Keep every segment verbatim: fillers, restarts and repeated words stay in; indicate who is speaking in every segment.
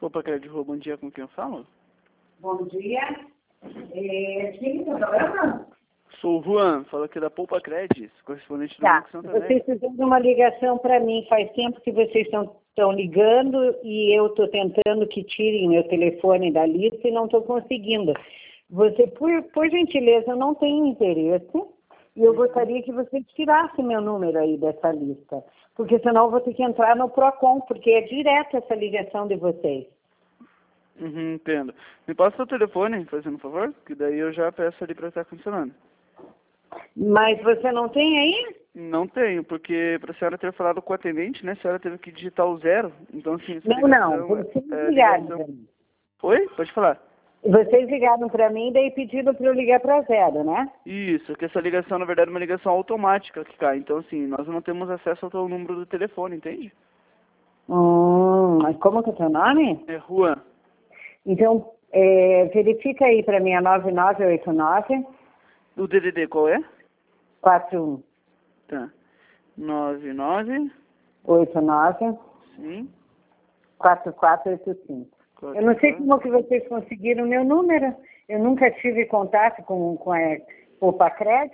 Speaker 1: Poupa Crédito, Rua, bom dia, com quem eu falo?
Speaker 2: Bom dia. É, quem está falando?
Speaker 1: Sou o Juan, falo aqui da Poupa Crédito, correspondente do
Speaker 2: Tá,
Speaker 1: Banco Santander.
Speaker 2: vocês fizeram uma ligação para mim, faz tempo que vocês estão ligando e eu estou tentando que tirem meu telefone da lista e não estou conseguindo. Você, por, por gentileza, não tem interesse e eu gostaria que você tirasse meu número aí dessa lista, porque senão eu vou ter que entrar no Procon, porque é direto essa ligação de vocês.
Speaker 1: Uhum, entendo. Me passa o telefone, fazendo um favor, que daí eu já peço ali para estar funcionando.
Speaker 2: Mas você não tem aí?
Speaker 1: Não tenho, porque para a senhora ter falado com o atendente, né, a senhora teve que digitar o zero, então assim... essa
Speaker 2: Não,
Speaker 1: ligação
Speaker 2: não, vocês
Speaker 1: é,
Speaker 2: ligaram
Speaker 1: ligação...
Speaker 2: para mim.
Speaker 1: Oi? Pode falar.
Speaker 2: Vocês ligaram para mim e daí pediram para eu ligar para zero, né?
Speaker 1: Isso, que essa ligação, na verdade, é uma ligação automática que cai. Então, assim, nós não temos acesso ao teu número do telefone, entende?
Speaker 2: Hum, mas como que é teu nome?
Speaker 1: É Juan.
Speaker 2: Então, é, verifica aí para mim a nove nove oito nove
Speaker 1: O D D D qual é?
Speaker 2: quatro um
Speaker 1: Tá. nove nove,
Speaker 2: oito nove
Speaker 1: sim.
Speaker 2: quatro quatro oito cinco. Eu não sei como que vocês conseguiram o meu número. Eu nunca tive contato com, com a Poupa Crédito.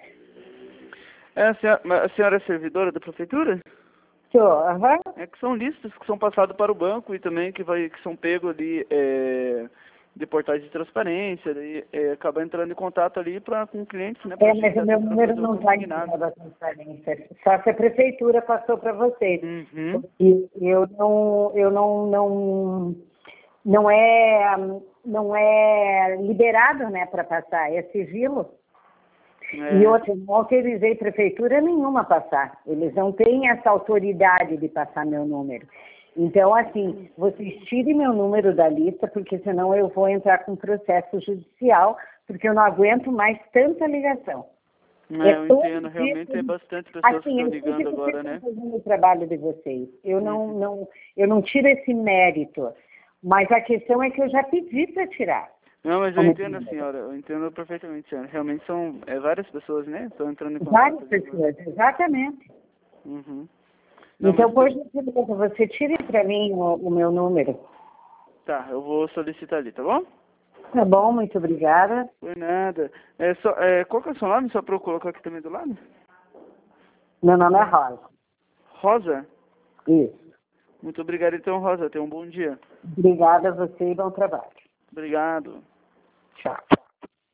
Speaker 1: É, a, senhora, a senhora é servidora da prefeitura?
Speaker 2: Sou, aham.
Speaker 1: É que são listas que são passadas para o banco e também que, vai, que são pegos ali é, de portais de transparência, daí é, acaba entrando em contato ali pra, com clientes, né?
Speaker 2: É, mas o meu número não está em da transparência. Só se a prefeitura passou para vocês.
Speaker 1: Uhum.
Speaker 2: E eu não, eu não, não, não é, não é liberado, né, para passar, é sigilo.
Speaker 1: É.
Speaker 2: E outra, não autorizei prefeitura nenhuma a passar. Eles não têm essa autoridade de passar meu número. Então, assim, vocês tirem meu número da lista, porque senão eu vou entrar com processo judicial, porque eu não aguento mais tanta ligação.
Speaker 1: É,
Speaker 2: É
Speaker 1: eu
Speaker 2: todo
Speaker 1: entendo,
Speaker 2: dia,
Speaker 1: realmente tem bastante pessoas
Speaker 2: assim,
Speaker 1: que
Speaker 2: eu
Speaker 1: estão
Speaker 2: sei que
Speaker 1: ligando
Speaker 2: vocês
Speaker 1: agora, né?
Speaker 2: estão fazendo o trabalho de vocês. Eu não,
Speaker 1: Uhum.
Speaker 2: não, eu não tiro esse mérito, mas a questão é que eu já pedi para tirar.
Speaker 1: Não, mas eu
Speaker 2: Como
Speaker 1: entendo,
Speaker 2: número.
Speaker 1: senhora, eu entendo perfeitamente, senhora. Realmente são é, várias pessoas, né? Estão entrando em contato.
Speaker 2: Várias
Speaker 1: ali agora.
Speaker 2: pessoas, exatamente.
Speaker 1: Uhum. Não,
Speaker 2: Então,
Speaker 1: mas,
Speaker 2: por gentileza, você tire para mim o, o meu número.
Speaker 1: tá, eu vou solicitar ali, tá bom?
Speaker 2: Tá bom, muito obrigada.
Speaker 1: Foi nada. É, só, é, qual que é o seu nome, só para eu colocar aqui também do lado?
Speaker 2: Meu nome é Rosa.
Speaker 1: Rosa?
Speaker 2: Isso.
Speaker 1: Muito obrigado, então, Rosa. Tenha um bom dia.
Speaker 2: Obrigada a você e bom trabalho.
Speaker 1: Obrigado.
Speaker 2: Tchau.